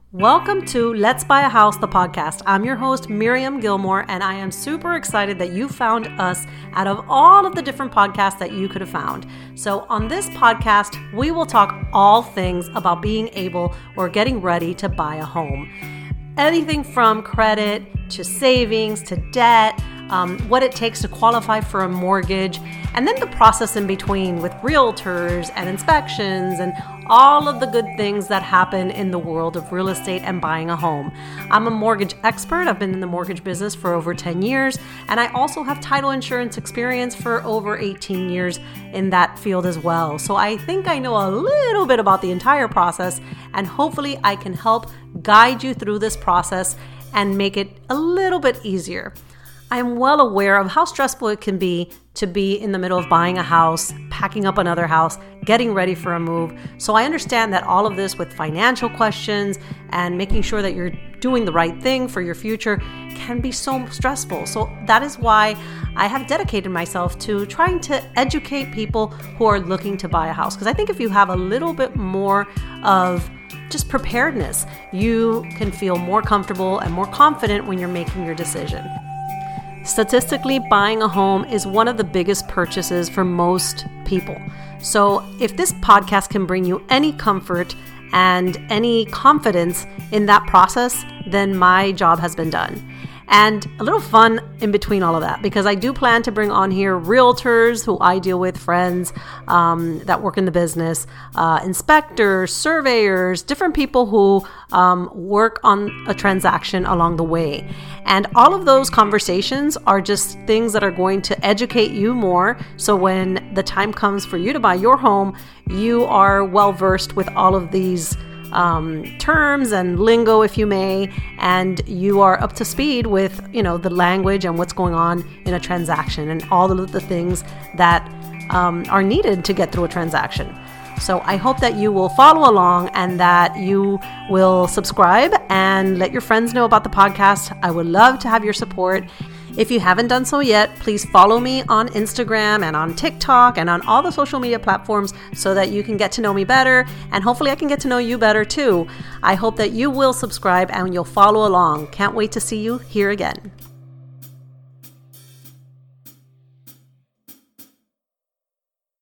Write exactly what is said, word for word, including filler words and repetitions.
Welcome to Let's Buy a House, the podcast. I'm your host, Miriam Gilmore, and I am super excited that you found us out of all of the different podcasts that you could have found. So on this podcast, we will talk all things about being able or getting ready to buy a home. Anything from credit to savings to debt, um, what it takes to qualify for a mortgage, and then the process in between with realtors and inspections and all of the good things that happen in the world of real estate and buying a home. I'm a mortgage expert. I've been in the mortgage business for over ten years, and I also have title insurance experience for over eighteen years in that field as well. So I think I know a little bit about the entire process, and hopefully I can help guide you through this process and make it a little bit easier. I am well aware of how stressful it can be to be in the middle of buying a house, packing up another house, getting ready for a move. So I understand that all of this with financial questions and making sure that you're doing the right thing for your future can be so stressful. So that is why I have dedicated myself to trying to educate people who are looking to buy a house. Because I think if you have a little bit more of just preparedness, you can feel more comfortable and more confident when you're making your decision. Statistically, buying a home is one of the biggest purchases for most people. So if this podcast can bring you any comfort and any confidence in that process, then my job has been done. And a little fun in between all of that, because I do plan to bring on here realtors who I deal with, friends um, that work in the business, uh, inspectors, surveyors, different people who um, work on a transaction along the way. And all of those conversations are just things that are going to educate you more. So when the time comes for you to buy your home, you are well versed with all of these Um, terms and lingo, if you may, and you are up to speed with, you know, the language and what's going on in a transaction and all of the things that um, are needed to get through a transaction. So I hope that you will follow along and that you will subscribe and let your friends know about the podcast. I would love to have your support. If you haven't done so yet, please follow me on Instagram and on TikTok and on all the social media platforms so that you can get to know me better, and hopefully I can get to know you better too. I hope that you will subscribe and you'll follow along. Can't wait to see you here again.